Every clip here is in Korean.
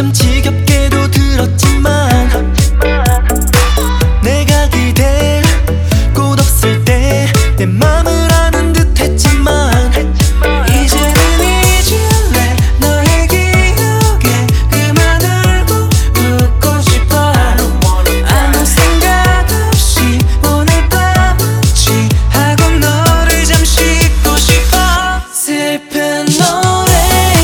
참 지겹게도 들었지만 내가 그댈 꽃 없을 때 내 맘을 아는 듯 했지만 이제는 잊을래 너의 기억에 그만 울고 웃고 싶어 아무 생각 없이 오늘 밤은 취하고 너를 잠시 잊고 싶어 슬픈 노래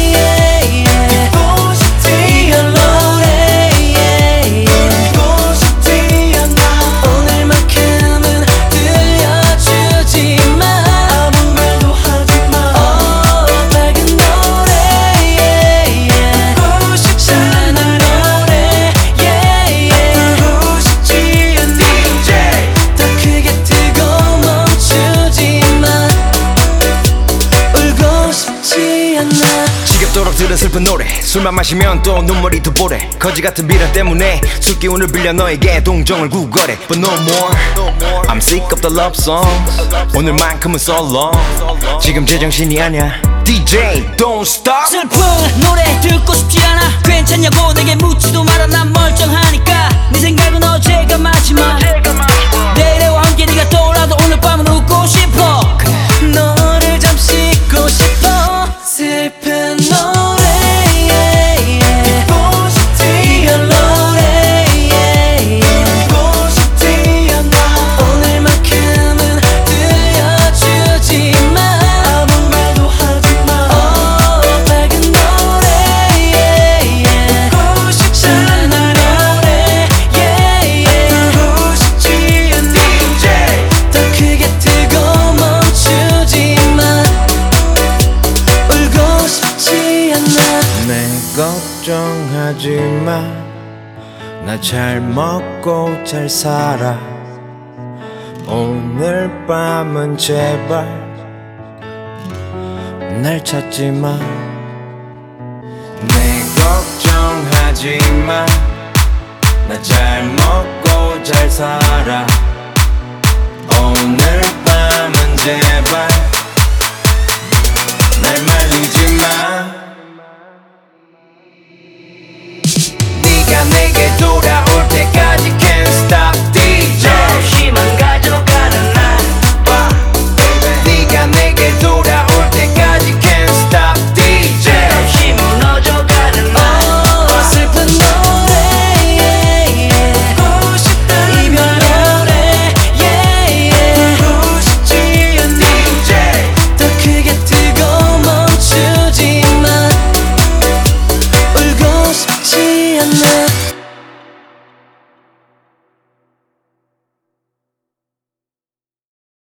듣고 싶지 노래 듣고 싶지 않아 오늘만큼은 들려주지 마 아무 말도 하지 마 밝은 노래 듣고 싶지 않은 노래 부르고 싶지 않니 더 크게 뜨고 멈추지 마 울고 싶지 않아 지겹도록 들은 슬픈 노래 술만 마시면 또 눈물이 두 보래 거지 같은 미련 때문에 술 기운을 빌려 너에게 동정을 구걸해 But no more I'm sick of the love songs 오늘만큼은 so long 지금 제정신이 아니야 DJ don't stop 슬픈 노래 듣고 싶지 않아 괜찮냐고 내게 묻지도 마라 난 멀쩡하니까 네 생각은 어제가 마지막 내일과 함께 네가 떠올라도 오늘 밤은 웃고 싶어 너를 잠시 잊고 싶어 슬픈 노래 듣고 싶지 노래 듣고 싶지 않아 오늘만큼은 들려주지 마 아무 말도 하지 마 밝은 노래 듣고 싶지 않은 노래 부르고 싶지 않니 더 크게 뜨고 멈추지 마 울고 싶지 않아 내 걱정하지 마 나 잘 먹고 잘 살아 오늘 밤은 제발 날 찾지 마 내 걱정하지 마 나 잘 먹고 잘 살아 오늘 밤은 제발 날 말리지 마 네가 내게 돌아올 때까지 can't stop DJ 심한 가지로 가는 날 네가 내게 돌아올 때까지 can't stop DJ 잠시 무너져 가는 날 슬픈 노래 듣고 싶다 이별 노래 부르고 싶지 않니 더 크게 뜨고 멈추지 마 울고 싶지 않아